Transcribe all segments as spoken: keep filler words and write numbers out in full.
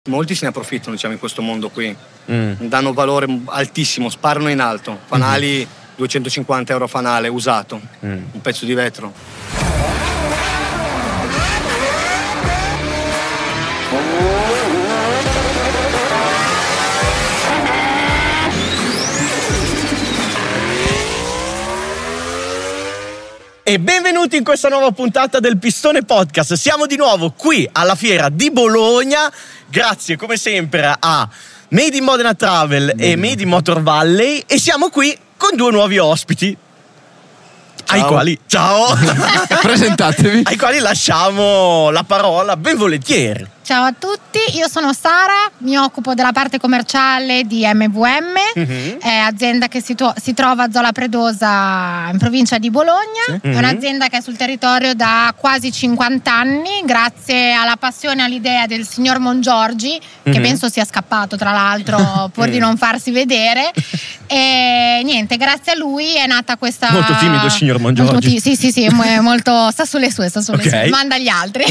Molti se ne approfittano, diciamo, in questo mondo qui. Mm. Danno valore altissimo, sparano in alto. Fanali, mm-hmm. duecentocinquanta euro fanale usato, mm. un pezzo di vetro. E benvenuti in questa nuova puntata del Pistone Podcast. Siamo di nuovo qui alla fiera di Bologna. Grazie come sempre a Made in Modena Travel e Made in Motor Valley. E siamo qui con due nuovi ospiti. Ciao. Ai quali ciao presentatevi. Ai quali lasciamo la parola ben volentieri. Ciao a tutti, io sono Sara, mi occupo della parte commerciale di M V M, mm-hmm. è azienda che si, to- si trova a Zola Predosa in provincia di Bologna, sì. mm-hmm. È un'azienda che è sul territorio da quasi cinquanta anni, grazie alla passione e all'idea del signor Mongiorgi, mm-hmm. che penso sia scappato tra l'altro pur di non farsi vedere, e niente, grazie a lui è nata questa... Molto timido il signor Mongiorgi. Molto, sì, sì, sì, molto, sta sulle sue, sta sulle okay. sue, manda gli altri.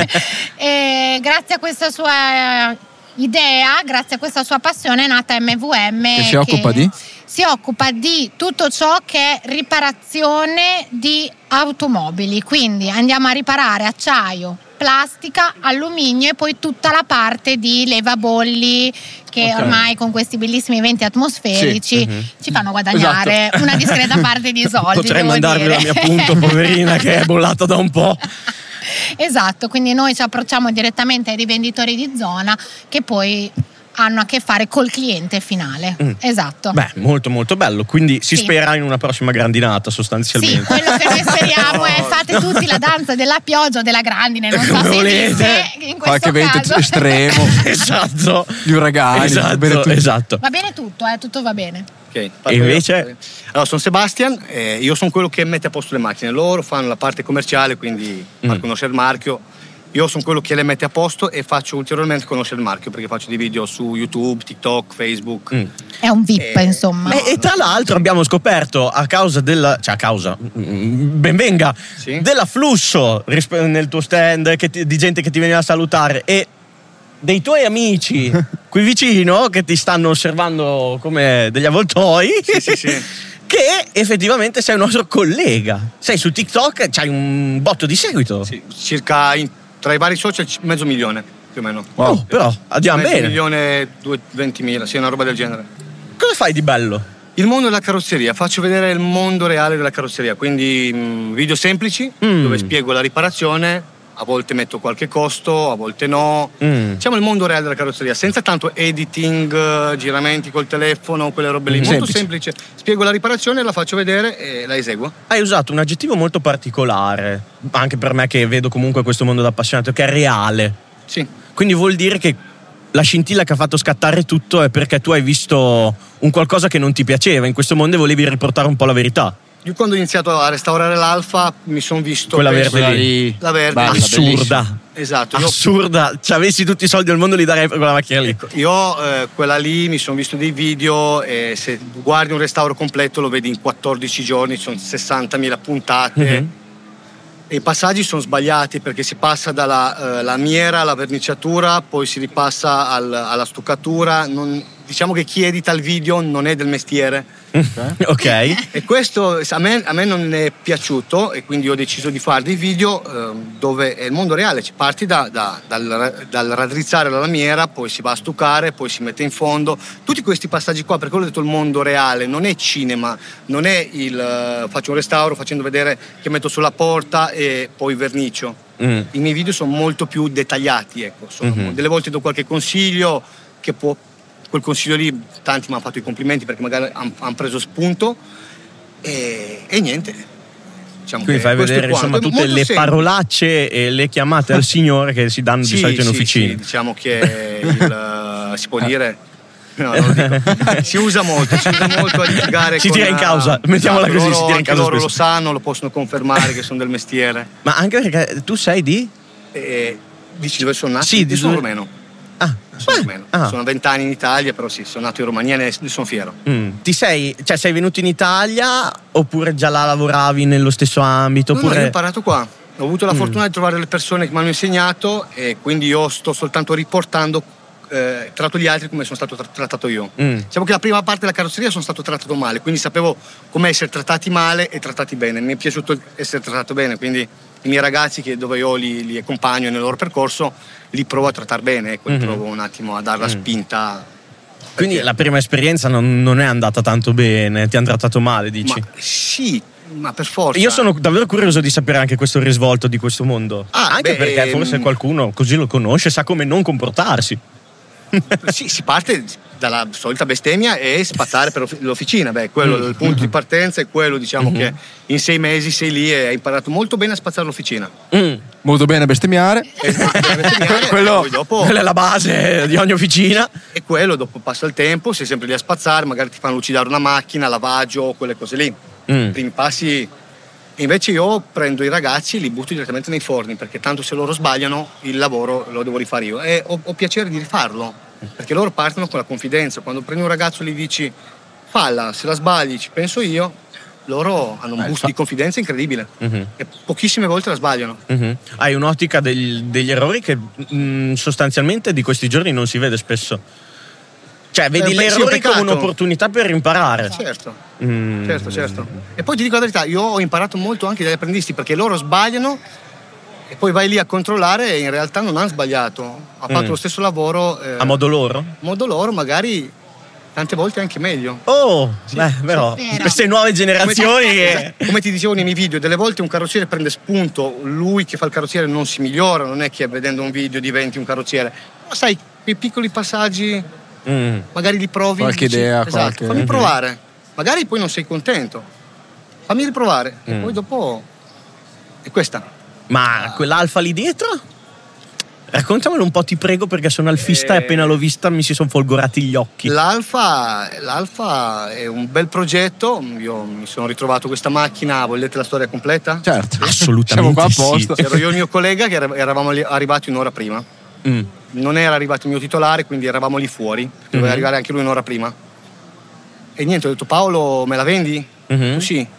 E grazie a questa sua idea, grazie a questa sua passione è nata M V M, che si occupa che di? Si occupa di tutto ciò che è riparazione di automobili, quindi andiamo a riparare acciaio, plastica, alluminio e poi tutta la parte di levabolli che okay. ormai con questi bellissimi venti atmosferici sì. mm-hmm. ci fanno guadagnare esatto. una discreta parte di soldi. Potrei mandarvi dire. la mia punto, poverina, che è bollata da un po'. Esatto, quindi noi ci approcciamo direttamente ai rivenditori di zona che poi hanno a che fare col cliente finale. Mm. Esatto. Beh, molto molto bello, quindi si sì. spera in una prossima grandinata sostanzialmente. Sì, quello che noi speriamo è fate tutti la danza della pioggia o della grandine, non so se esiste in qualche vento caso. estremo. Esatto. Gli uragani. Esatto, va bene esatto. Va bene tutto, eh, tutto va bene. Okay, e invece? Allora, sono Sebastian, eh, io sono quello che mette a posto le macchine. Loro fanno la parte commerciale, quindi mm. far conoscere il marchio. Io sono quello che le mette a posto e faccio ulteriormente conoscere il marchio, perché faccio dei video su YouTube, TikTok, Facebook. Mm. È un V I P, e, insomma. No, e tra l'altro abbiamo scoperto a causa della, cioè a causa, benvenga, sì? dell'afflusso nel tuo stand che ti, di gente che ti veniva a salutare e dei tuoi amici qui vicino che ti stanno osservando come degli avvoltoi. Sì, sì, sì. Che effettivamente sei un nostro collega. Sei su TikTok, c'hai un botto di seguito. Sì, circa in, tra i vari social mezzo milione più o meno. Wow, oh, però andiamo mezzo bene. Mezzo milione, ventimila, sì, una roba del genere. Cosa fai di bello? Il mondo della carrozzeria, faccio vedere il mondo reale della carrozzeria, quindi mh, video semplici mm. dove spiego la riparazione. A volte metto qualche costo, a volte no. Mm. Diciamo il mondo reale della carrozzeria, senza tanto editing, giramenti col telefono, quelle robe lì. Mm. Molto semplice. Spiego la riparazione, la faccio vedere e la eseguo. Hai usato un aggettivo molto particolare, anche per me che vedo comunque questo mondo da appassionato, che è reale. Sì. Quindi vuol dire che la scintilla che ha fatto scattare tutto è perché tu hai visto un qualcosa che non ti piaceva in questo mondo e volevi riportare un po' la verità. Io quando ho iniziato a restaurare l'Alfa mi sono visto quella verde lì, la verde bella, assurda, bellissima. Esatto, assurda. Se avessi tutti i soldi del mondo li darei per quella macchina lì. Ecco, io eh, quella lì mi sono visto dei video e se guardi un restauro completo lo vedi in quattordici giorni, sono sessantamila puntate. Mm-hmm. E i passaggi sono sbagliati perché si passa dalla eh, lamiera alla verniciatura, poi si ripassa al, alla stuccatura. Non, diciamo che chi edita il video non è del mestiere. Ok. E questo a me, a me non è piaciuto e quindi ho deciso di fare dei video eh, dove è il mondo reale. Ci parti da, da, dal, dal raddrizzare la lamiera, poi si va a stuccare, poi si mette in fondo. Tutti questi passaggi qua, perché ho detto il mondo reale, non è cinema, non è il uh, faccio un restauro facendo vedere che metto sulla porta e poi vernicio. Mm. I miei video sono molto più dettagliati, ecco. Sono, mm-hmm. Delle volte do qualche consiglio che può... Quel consiglio lì tanti mi hanno fatto i complimenti perché magari hanno han preso spunto e, e niente. Diciamo quindi fai vedere insomma tutte le semplice. parolacce e le chiamate al signore che si danno sì, di solito in sì, officina. Sì, diciamo che il, si può dire no, non lo dico. Si usa molto, si usa molto a litigare. Si con tira in causa, mettiamola esatto, così, loro, si tira in causa. Loro spesso. lo sanno, lo possono confermare che sono del mestiere. Ma anche perché tu sei di? Eh, dici dove sono nato? Sì, di sono romeno. Ah, sono romeno. Ah. Sono vent'anni in Italia, però sì, sono nato in Romania e ne sono fiero. Mm. Ti sei, cioè sei venuto in Italia oppure già là lavoravi nello stesso ambito? No, oppure... no, io ho imparato qua. Ho avuto la fortuna mm. di trovare delle persone che mi hanno insegnato e quindi io sto soltanto riportando eh, tratto gli altri come sono stato tra- trattato io. Mm. Diciamo che la prima parte della carrozzeria sono stato trattato male, quindi sapevo come essere trattati male e trattati bene. Mi è piaciuto essere trattato bene, quindi i miei ragazzi che dove io li, li accompagno nel loro percorso li provo a trattare bene, ecco, Mm-hmm. li provo un attimo a dare la Mm. spinta. Quindi perché- la prima esperienza non, non è andata tanto bene, ti hanno trattato male, dici? Ma sì, ma per forza. Io sono davvero curioso di sapere anche questo risvolto di questo mondo. Ah, anche beh, perché forse ehm, qualcuno così lo conosce, sa come non comportarsi. Sì, si parte dalla solita bestemmia e spazzare per l'officina. Beh, quello Mm. il punto di partenza è quello, diciamo, Mhm. che in sei mesi sei lì e hai imparato molto bene a spazzare l'officina. Mm. Molto bene bestemmiare. E, e Quello- poi dopo, Quella è la base di ogni officina. e quello dopo passa il tempo, sei sempre lì a spazzare, magari ti fanno lucidare una macchina, lavaggio, quelle cose lì. Mm. I primi passi. Invece io prendo i ragazzi e li butto direttamente nei forni, perché tanto se loro sbagliano il lavoro lo devo rifare io e ho, ho piacere di rifarlo, perché loro partono con la confidenza. Quando prendi un ragazzo e gli dici falla, se la sbagli ci penso io, loro hanno un Eh, boost fa- di confidenza incredibile Mhm. e pochissime volte la sbagliano. Mhm. Hai un'ottica del- degli errori che mm, sostanzialmente di questi giorni non si vede spesso. Cioè, vedi Eh, beh, gli sì, è un errori come peccato. un'opportunità per imparare. Certo, Mm. certo, certo. E poi ti dico la verità, io ho imparato molto anche dagli apprendisti, perché loro sbagliano e poi vai lì a controllare e in realtà non hanno sbagliato, ha fatto Mm. lo stesso lavoro eh, A modo loro? modo loro, magari tante volte anche meglio. Oh, beh, però Vero. queste nuove generazioni che... Esatto. Come ti dicevo nei miei video, delle volte un carrozziere prende spunto, lui che fa il carrozziere non si migliora, non è che vedendo un video diventi un carrozziere, ma sai, quei piccoli passaggi Mm. magari li provi. Qualche dici, idea, esatto, qualche- fammi provare, magari poi non sei contento, fammi riprovare e Mm. poi dopo è questa. Ma quell'alfa lì dietro? Raccontamelo un po', ti prego, perché sono alfista e Eh, appena l'ho vista mi si sono folgorati gli occhi. L'Alfa, l'Alfa è un bel progetto, io mi sono ritrovato questa macchina, volete la storia completa? Certo. Assolutamente Siamo qua sì. apposta. C'ero io e il mio collega che era- eravamo lì- arrivati un'ora prima. Mm. Non era arrivato il mio titolare, quindi eravamo lì fuori, doveva Mhm. arrivare anche lui un'ora prima. E niente, ho detto Paolo, me la vendi? Mhm. Tu sì.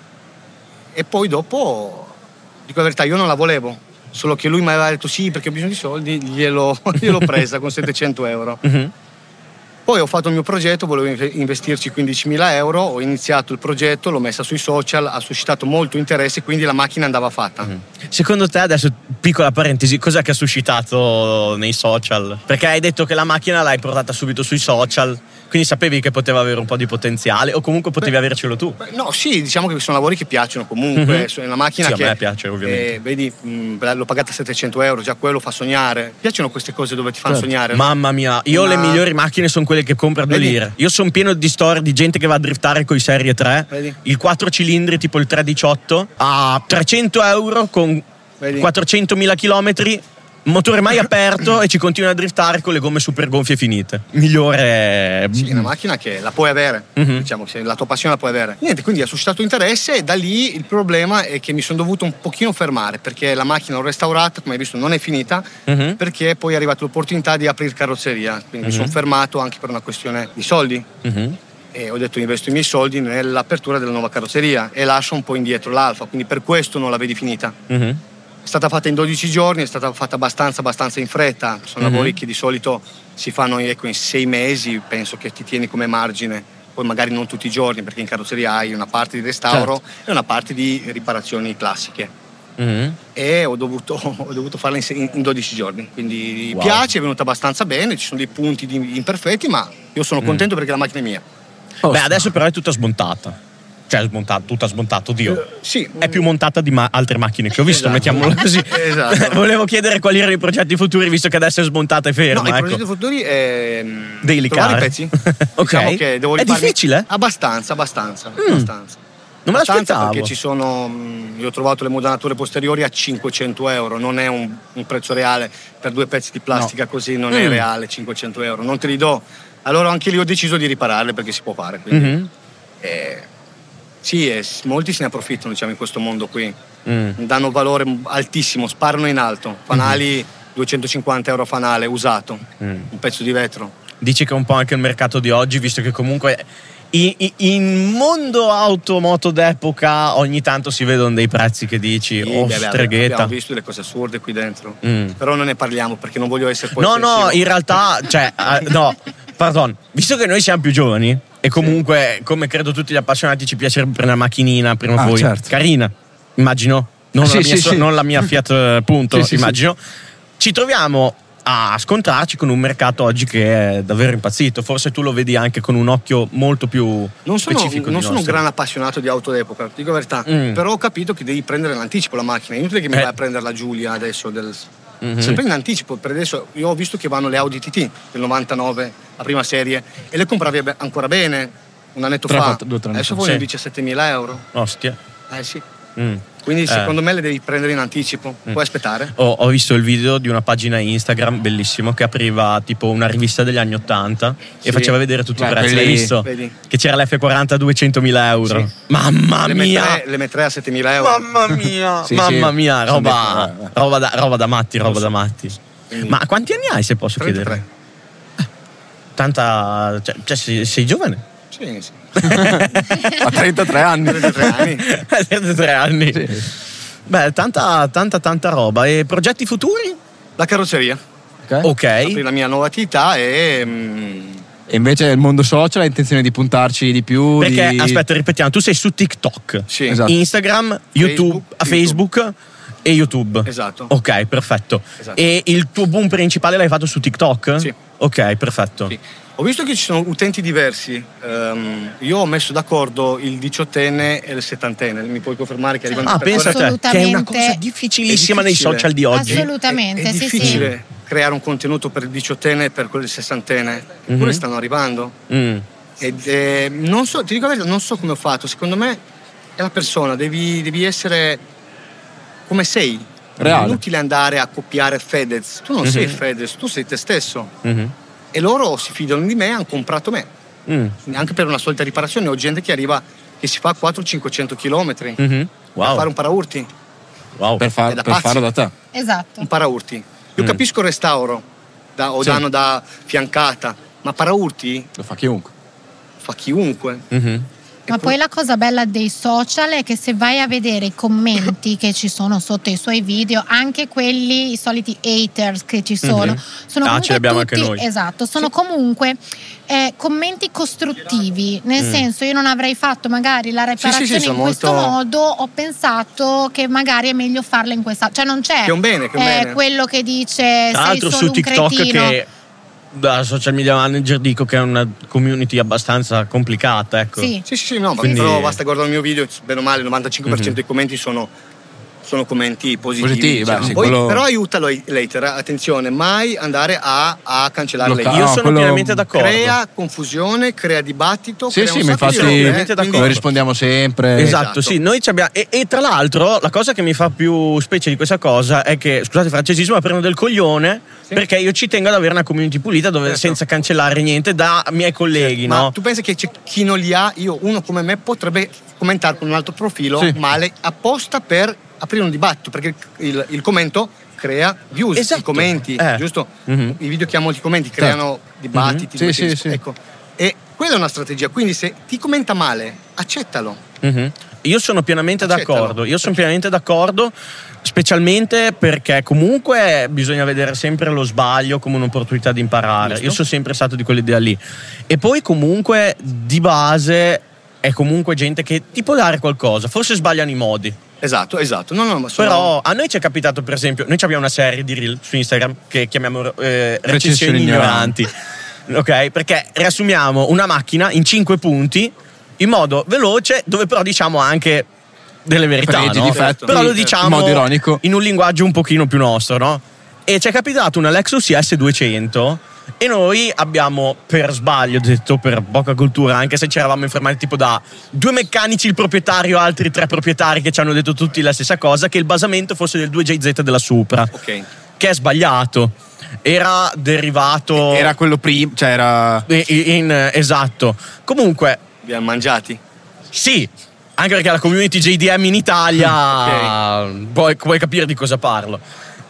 E poi dopo, dico la verità, io non la volevo, solo che lui mi aveva detto sì perché ho bisogno di soldi, glielo, gliel'ho presa con settecento euro. Mhm. Poi ho fatto il mio progetto, volevo inve- investirci quindicimila euro, ho iniziato il progetto, l'ho messa sui social, ha suscitato molto interesse, quindi la macchina andava fatta. Secondo te, adesso piccola parentesi, cos'è che ha suscitato nei social? Perché hai detto che la macchina l'hai portata subito sui social, quindi sapevi che poteva avere un po' di potenziale o comunque potevi Beh, avercelo tu? Beh, no, sì, diciamo che sono lavori che piacciono comunque. Mhm. È una macchina Sì, a che me piace, ovviamente. eh, vedi, mh, l'ho pagata settecento euro, già quello fa sognare. Piacciono queste cose dove ti fanno Certo. sognare. no? Mamma mia, io Una- le migliori macchine sono quelle che compra a due Vedi? lire. Io sono pieno di storie di gente che va a driftare con i Serie tre. Vedi? Il quattro cilindri, tipo il tre diciotto, a trecento euro con Vedi? quattrocentomila chilometri, motore mai aperto e ci continua a driftare con le gomme super gonfie finite. Migliore. Sì, è una macchina che la puoi avere, Mhm. diciamo, se la tua passione la puoi avere. Niente, quindi ha suscitato interesse e da lì il problema è che mi sono dovuto un pochino fermare perché la macchina l'ho restaurata, come hai visto non è finita, Mhm. perché poi è arrivata l'opportunità di aprire carrozzeria, quindi mi Mhm. sono fermato anche per una questione di soldi. Mhm. E ho detto investo i miei soldi nell'apertura della nuova carrozzeria e lascio un po' indietro l'Alfa, quindi per questo non la vedi finita. Mhm. È stata fatta in dodici giorni, è stata fatta abbastanza abbastanza in fretta, sono Mhm. lavori che di solito si fanno ecco, in sei mesi, penso che ti tieni come margine, poi magari non tutti i giorni perché in carrozzeria hai una parte di restauro e una parte di riparazioni classiche. Mhm. E ho dovuto, ho dovuto farla in, se- in dodici giorni, quindi Wow. piace, è venuta abbastanza bene, ci sono dei punti di- imperfetti, ma io sono contento perché la macchina è mia. Beh, adesso però è tutta smontata. Cioè, smontata, tutta smontata, oddio. Sì, È più montata di ma- altre macchine che ho visto, Esatto. mettiamola così. Esatto. Volevo chiedere quali erano i progetti futuri, visto che adesso è smontata e ferma. No, il ecco. progetto futuri è mm, Daily trovare car. i pezzi. Ok. Diciamo che devo È rifarmi- difficile? Abbastanza, abbastanza, Mm. abbastanza. Non me Abbastanza l'aspettavo. perché ci sono, mm, io ho trovato le modanature posteriori a cinquecento euro, non è un, un prezzo reale per due pezzi di plastica così, non è Mm. reale cinquecento euro, non te li do. Allora anche lì ho deciso di ripararle perché si può fare. Quindi, Mhm. eh, sì, e s- molti se ne approfittano diciamo in questo mondo qui, Mm. danno valore altissimo, sparano in alto, fanali duecentocinquanta euro fanale usato, Mm. un pezzo di vetro. Dici che è un po' anche il mercato di oggi, visto che comunque In, in mondo automoto d'epoca ogni tanto si vedono dei prezzi che dici Sì, oh beh, beh, streghetta. abbiamo visto delle cose assurde qui dentro, Mm. però non ne parliamo perché non voglio essere poi No, no, offensivo. in realtà, cioè, eh, no, pardon, visto che noi siamo più giovani e comunque, come credo tutti gli appassionati, ci piacerebbe prendere una macchinina prima o Ah, poi. certo. Carina, immagino. Non, Sì, la, mia, sì, so- sì. non la mia Fiat eh, punto, Sì, sì, immagino. Ci troviamo a scontrarci con un mercato oggi che è davvero impazzito. Forse tu lo vedi anche con un occhio molto più Non sono, specifico. non di sono un nostro. gran appassionato di auto d'epoca, ti dico la verità, Mm. però ho capito che devi prendere in anticipo la macchina, è inutile che mi Eh. vai a prendere la Giulia adesso, del... Mhm. sempre in anticipo, per adesso io ho visto che vanno le Audi T T del novantanove, la prima serie, e le compravi be- ancora bene, un annetto Tre, fa, quattro, due, tre anni adesso fa. vogliono Sì. diciassettemila euro, Ostia. eh sì, Mm. quindi Eh. secondo me le devi prendere in anticipo, puoi aspettare. Ho, ho visto il video di una pagina Instagram bellissimo che apriva tipo una rivista degli anni ottanta Sì. e faceva vedere tutti Beh, i prezzi. quelli- L'hai visto? Vedi. Che c'era l'F quaranta a duecentomila euro. Sì. Mamma Le mia! M tre, le M tre a settemila euro. Mamma mia! Sì, Mamma sì. mia! Sono Roba, dei- eh. roba, da, roba da matti, roba da matti. Quindi- Ma quanti anni hai, se posso trentatré. chiedere? Tanta. Cioè, cioè, sei, sei giovane? Sì, sì. A trentatré anni. trentatré anni. trentatré anni. Sì. Beh, tanta, tanta, tanta roba. E progetti futuri? La carrozzeria, Ok. Ok. apri la mia nuova attività e... mm, E invece il mondo social hai intenzione di puntarci di più? Perché, di... aspetta, ripetiamo, tu sei su TikTok, sì, Esatto. Instagram, YouTube, Facebook, Facebook e YouTube. Esatto. Ok, perfetto. Esatto. E il tuo boom principale l'hai fatto su TikTok? Sì. Ok, perfetto. Sì. Ho visto che ci sono utenti diversi. Ehm, io ho messo d'accordo il diciottenne e il settantenne. Mi puoi confermare che arrivano Ah, persone- pensa a te, che è una Assolutamente. cosa difficilissima È nei difficile. social di oggi. Assolutamente. È, è sì, sì. difficile creare un contenuto per il diciottenne e per quello del sessantenne. Eppure Mhm. stanno arrivando. Mm. Ed, eh, non so, ti dico la verità, non so come ho fatto. Secondo me è la persona, devi, devi essere come sei. Reale. È inutile andare a copiare Fedez. Tu non sei Mhm. Fedez, tu sei te stesso. Mhm. E loro si fidano di me, hanno comprato me. Mm. Anche per una solita riparazione ho gente che arriva che si fa quattrocento cinquecento chilometri Mhm. per Wow. fare un paraurti, Wow. Per, far- È da per pazzi. farlo da te. Esatto. un paraurti. Io Mm. capisco il restauro da, o Sì. danno da fiancata, ma paraurti Lo fa chiunque. fa chiunque. Mhm. Ma poi la cosa bella dei social è che se vai a vedere i commenti che ci sono sotto i suoi video, anche quelli, i soliti haters che ci sono, Mhm. sono Ah, comunque ce li abbiamo tutti, anche noi. esatto, sono comunque eh, commenti costruttivi, nel Mm. senso io non avrei fatto magari la sì, riparazione sì, in sono questo molto- modo, ho pensato che magari è meglio farla in questa, cioè non c'è Che è un bene, che è un eh, bene. quello che dice Tra sei l'altro solo su un TikTok cretino. che da social media manager dico che è una community abbastanza complicata, ecco. Sì. Sì, sì, sì, no, ma Quindi- però basta guardare il mio video, bene o male il novantacinque per cento Mhm. dei commenti sono, sono commenti positivi. Positivi, beh, diciamo. sì, Poi, quello- Però aiutalo l'hater, attenzione, mai andare a, a cancellare Blocca- l'hater. Io No, sono quello- pienamente d'accordo. Crea confusione, crea dibattito. Sì, crea sì, un ma sacco di infatti robe, eh, Ovviamente d'accordo. quindi- noi rispondiamo sempre. Esatto, Esatto. sì, noi ci abbiamo. E, e tra l'altro, la cosa che mi fa più specie di questa cosa è che, scusate il francesismo, ma prendo del coglione Sì. perché io ci tengo ad avere una community pulita dove Certo. senza cancellare niente da miei colleghi, Ma no? tu pensi che c'è chi non li ha? Io, uno come me, potrebbe commentare con un altro profilo Sì. male apposta per aprire un dibattito, perché il, il- il commento crea views, Esatto. i commenti, Eh. giusto? Mhm. I video che ha molti commenti creano dibattiti. Mhm. Sì, dove sì, ti- sì. Ecco. E quella è una strategia, quindi se ti commenta male, accettalo. Mhm. Io sono pienamente Accettalo. d'accordo, io sono pienamente d'accordo, specialmente perché comunque bisogna vedere sempre lo sbaglio come un'opportunità di imparare. Giusto. Io sono sempre stato di quell'idea lì. E poi comunque di base è comunque gente che ti può dare qualcosa, forse sbagliano i modi. Esatto, esatto. No, no, ma sono... Però a noi ci è capitato, per esempio, noi abbiamo una serie di reel su Instagram che chiamiamo eh, Recensioni recensioni ignoranti. Ok? Perché riassumiamo una macchina in cinque punti in modo veloce, dove però diciamo anche delle verità, Pregi, no? difetti, Però lo in diciamo modo ironico. in un linguaggio un pochino più nostro, no? E ci è capitato una Lexus I S duecento e noi abbiamo per sbaglio detto, per poca cultura, anche se ci eravamo informati tipo da due meccanici, il proprietario, altri tre proprietari che ci hanno detto tutti la stessa cosa, che il basamento fosse del due J Z della Supra, Ok. che è sbagliato. Era derivato Era quello prima, cioè era. in, in- esatto. Comunque Vi hanno mangiati? sì, anche perché la community J D M in Italia puoi, puoi capire di cosa parlo.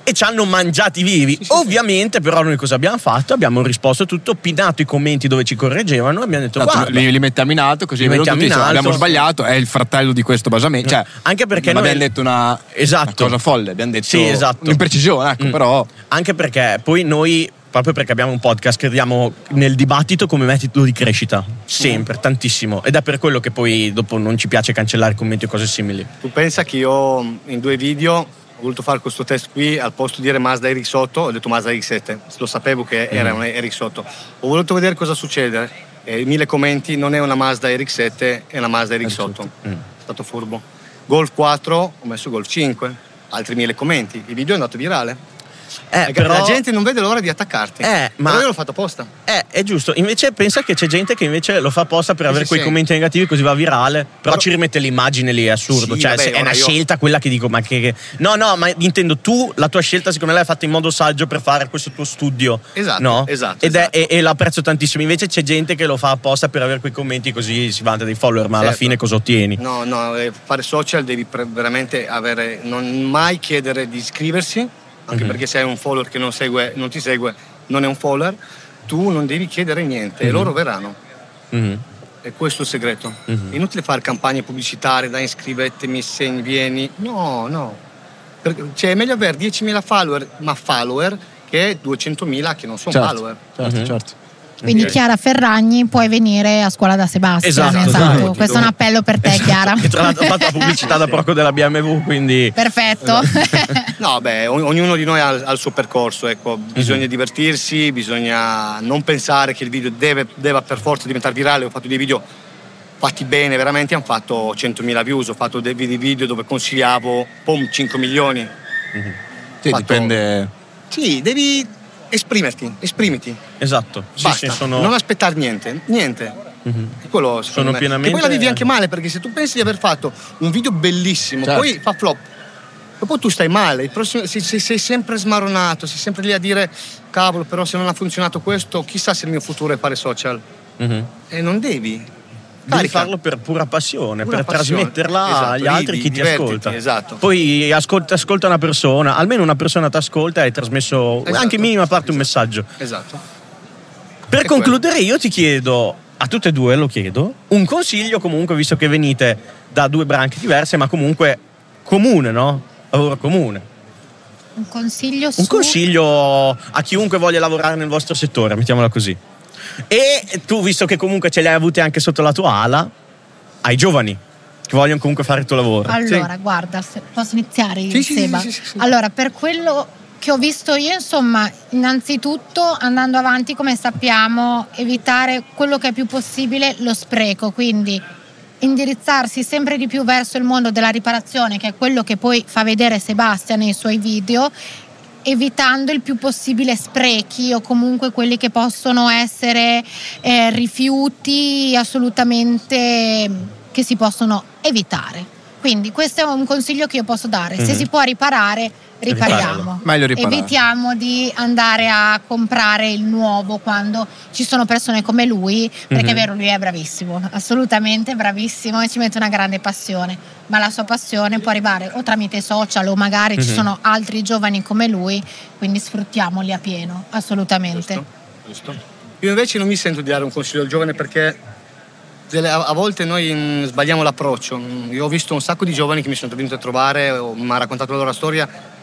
e ci hanno mangiati vivi. Sì, sì, ovviamente, sì. Però noi cosa abbiamo fatto? Abbiamo risposto tutto, pinato i commenti dove ci correggevano e abbiamo detto Tanto, guarda, li, li mettiamo in alto così li tutti, in alto, abbiamo sbagliato, è il fratello di questo basamento, cioè, anche perché non noi abbiamo detto una, esatto. una cosa folle, abbiamo detto sì, esatto. un'imprecisione, ecco, mm. però anche perché poi noi, proprio perché abbiamo un podcast, crediamo nel dibattito come metodo di crescita, sempre, mm. tantissimo, ed è per quello che poi dopo non ci piace cancellare commenti o cose simili. Tu pensa che io in due video ho voluto fare questo test qui, al posto di dire Mazda R X otto ho detto Mazda R X sette, lo sapevo che era mm. un R X otto, ho voluto vedere cosa succede, e mille commenti, non è una Mazda R X sette, è una Mazda R X otto, mm. è stato furbo. Golf quattro, ho messo Golf cinque, altri mille commenti, il video è andato virale. Eh, però la gente non vede l'ora di attaccarti. Eh, ma però io l'ho fatto apposta. Eh, è giusto. Invece pensa che c'è gente che invece lo fa apposta per sì, avere sì, quei sì. commenti negativi, così va virale. Però, però ci rimette l'immagine lì, è assurdo. Sì, cioè, vabbè, è una io... scelta quella che dico, ma che. No, no, ma intendo tu, la tua scelta, secondo me l'hai fatta in modo saggio per fare questo tuo studio. Esatto. No? Esatto. Ed esatto. È, e, e l'apprezzo tantissimo. Invece c'è gente che lo fa apposta per avere quei commenti, così si vanta dei follower, ma certo. alla fine cosa ottieni? No, no, fare social devi veramente avere. Non mai chiedere di iscriversi. Anche mm-hmm. perché se hai un follower che non, segue, non ti segue, non è un follower, tu non devi chiedere niente mm-hmm. e loro verranno. Mm-hmm. E questo è il segreto. Mm-hmm. È inutile fare campagne pubblicitarie, dai iscrivetemi, segni, vieni. No, no. Perché, cioè è meglio avere diecimila follower, ma follower, che duecentomila che non sono certo, follower. Certo, mm-hmm. certo. Quindi okay. Chiara Ferragni, puoi venire a scuola da Sebastian. Esatto, esatto. esatto. Questo è un appello per te, esatto. Chiara. Che tra l'altro ha fatto la pubblicità da poco della B M W, quindi perfetto. Esatto. No, beh, ognuno di noi ha, ha il suo percorso, ecco. Bisogna mm-hmm. divertirsi, bisogna non pensare che il video deve, deve per forza diventare virale. Ho fatto dei video fatti bene, veramente hanno fatto centomila views, ho fatto dei video dove consigliavo pom, cinque milioni. Mm-hmm. Sì, fatto... dipende. Sì, devi esprimerti, esprimiti. Esatto. Basta, sì, sì, sono... non aspettare niente, niente. Mm-hmm. Quello, sono me. pienamente... Che poi la vivi anche male, perché se tu pensi di aver fatto un video bellissimo, certo. poi fa flop, dopo tu stai male, il prossimo, sei, sei, sei sempre smaronato, sei sempre lì a dire cavolo, però se non ha funzionato questo, chissà se il mio futuro è fare social. Mm-hmm. E non devi. Devi Carica. farlo per pura passione, pura per passione. trasmetterla esatto. agli altri, Ridi, chi ti ascolta. Esatto. Poi ascolta, ascolta una persona, almeno una persona ti ascolta e hai trasmesso esatto. anche in minima parte esatto. un messaggio. Esatto. Per è concludere quello. Io ti chiedo, a tutte e due lo chiedo, un consiglio comunque, visto che venite da due branche diverse, ma comunque comune, no? Lavoro comune. Un consiglio su... Un consiglio a chiunque voglia lavorare nel vostro settore, mettiamola così. E tu, visto che comunque ce le hai avute anche sotto la tua ala, ai giovani che vogliono comunque fare il tuo lavoro. Allora, sì. guarda, posso iniziare, sì, Seba? Sì, sì, sì, sì. Allora, per quello che ho visto io, insomma, innanzitutto andando avanti, come sappiamo, evitare quello che è più possibile lo spreco, quindi indirizzarsi sempre di più verso il mondo della riparazione, che è quello che poi fa vedere Sebastian nei suoi video, evitando il più possibile sprechi o comunque quelli che possono essere eh, rifiuti assolutamente che si possono evitare. Quindi questo è un consiglio che io posso dare. Mm-hmm. Se si può riparare, ripariamo. Meglio riparare. Evitiamo di andare a comprare il nuovo quando ci sono persone come lui, perché mm-hmm. è vero, lui è bravissimo, assolutamente bravissimo e ci mette una grande passione, ma la sua passione può arrivare o tramite social o magari mm-hmm. ci sono altri giovani come lui, quindi sfruttiamoli a pieno, assolutamente. Giusto, giusto. Io invece non mi sento di dare un consiglio al giovane, perché a volte noi sbagliamo l'approccio. Io ho visto un sacco di giovani che mi sono venuti a trovare, mi ha raccontato la loro storia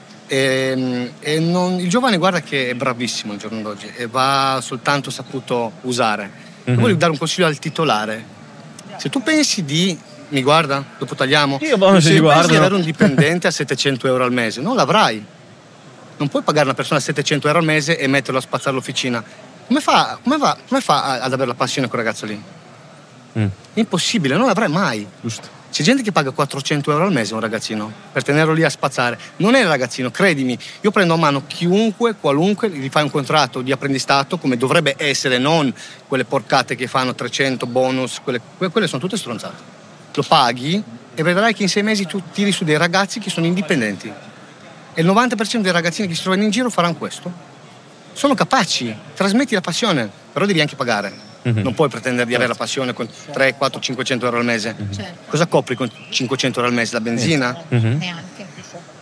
e, e non, il giovane guarda che è bravissimo al giorno d'oggi e va soltanto saputo usare. Mm-hmm. Voglio dare un consiglio al titolare. Se tu pensi di mi guarda, dopo tagliamo. Io buono, se si pensi guarda, di avere un dipendente a settecento euro al mese, non l'avrai. Non puoi pagare una persona a settecento euro al mese e metterlo a spazzare l'officina. Come fa, come va, come fa ad avere la passione quel ragazzo lì? Mm. È impossibile, non l'avrai mai. Giusto. C'è gente che paga quattrocento euro al mese un ragazzino per tenerlo lì a spazzare. Non è il ragazzino, credimi. Io prendo a mano chiunque, qualunque, gli fai un contratto di apprendistato come dovrebbe essere, non quelle porcate che fanno trecento bonus, quelle, quelle sono tutte stronzate. Lo paghi e vedrai che in sei mesi tu tiri su dei ragazzi che sono indipendenti. E il novanta per cento dei ragazzini che si trovano in giro faranno questo. Sono capaci, trasmetti la passione, però devi anche pagare. Mm-hmm. Non puoi pretendere di avere la passione con tre, quattro, cinquecento euro al mese. Certo. Cosa copri con cinquecento euro al mese? La benzina? Mm-hmm. Neanche.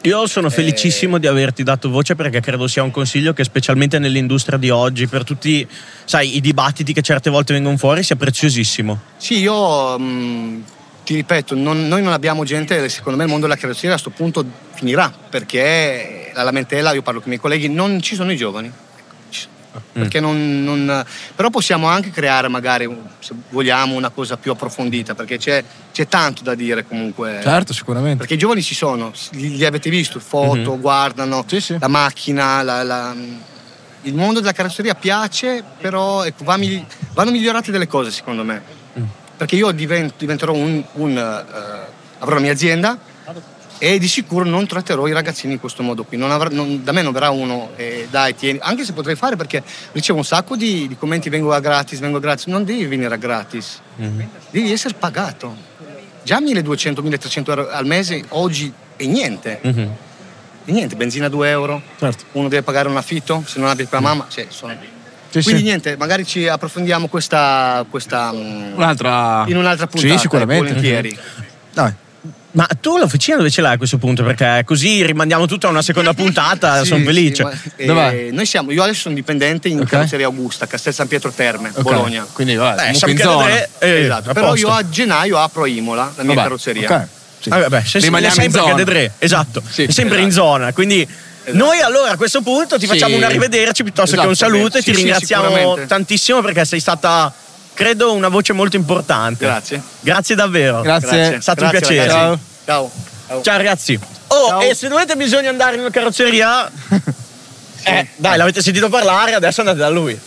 Io sono felicissimo di averti dato voce, perché credo sia un consiglio che, specialmente nell'industria di oggi, per tutti, sai, i dibattiti che certe volte vengono fuori, sia preziosissimo. Sì, io mh, ti ripeto, non, noi non abbiamo gente, secondo me il mondo della carrozzeria a questo punto finirà, perché la lamentela, io parlo con i miei colleghi, non ci sono i giovani. Perché non, non, però possiamo anche creare magari, se vogliamo, una cosa più approfondita, perché c'è, c'è tanto da dire comunque. Certo, sicuramente. Perché i giovani ci sono, li, li avete visto, foto, mm-hmm. guardano, sì, sì. la macchina, la, la, il mondo della carrozzeria piace, però ecco, va, vanno migliorate delle cose secondo me. Mm. Perché io divent, diventerò un, un uh, avrò la mia azienda, e di sicuro non tratterò i ragazzini in questo modo qui. Non avrà, non, da me non verrà uno e dai, tieni. Anche se potrei fare, perché ricevo un sacco di, di commenti: vengo a gratis, vengo a gratis. Non devi venire a gratis, mm-hmm. devi essere pagato. Già milleduecento milletrecento euro al mese oggi è niente. Mm-hmm. E niente, benzina due euro. Certo. Uno deve pagare un affitto, se non abiti per la mamma. Cioè, sono... sì, quindi sì. Niente, magari ci approfondiamo questa, questa un'altra... in un'altra puntata. Sì, sicuramente. Volentieri. Mm-hmm. Dai. Ma tu l'officina dove ce l'hai a questo punto? Perché così rimandiamo tutto a una seconda puntata. Sì, sono felice. Sì, ma, eh, noi siamo, io adesso sono dipendente in okay. carrozzeria Augusta, Castel San Pietro Terme, okay. Bologna. Quindi vabbè, eh, in zona. Eh, esatto. Però io a gennaio apro Imola, la mia vabbè, carrozzeria. Okay. Sì. Ah, vabbè, se rimaniamo sempre in zona. Tre. Esatto. Sì, è sempre esatto. in zona. Quindi esatto. Noi allora a questo punto ti facciamo sì. un arrivederci piuttosto esatto, che un saluto, e ti sì, ringraziamo sì, tantissimo, perché sei stata, credo, una voce molto importante. Grazie. Grazie davvero. Grazie. Grazie. È stato Grazie, un piacere. Ciao. Ciao. Ciao ragazzi. Oh, Ciao. E se dovete bisogno andare in una carrozzeria, sì. eh, dai, l'avete sentito parlare, adesso andate da lui.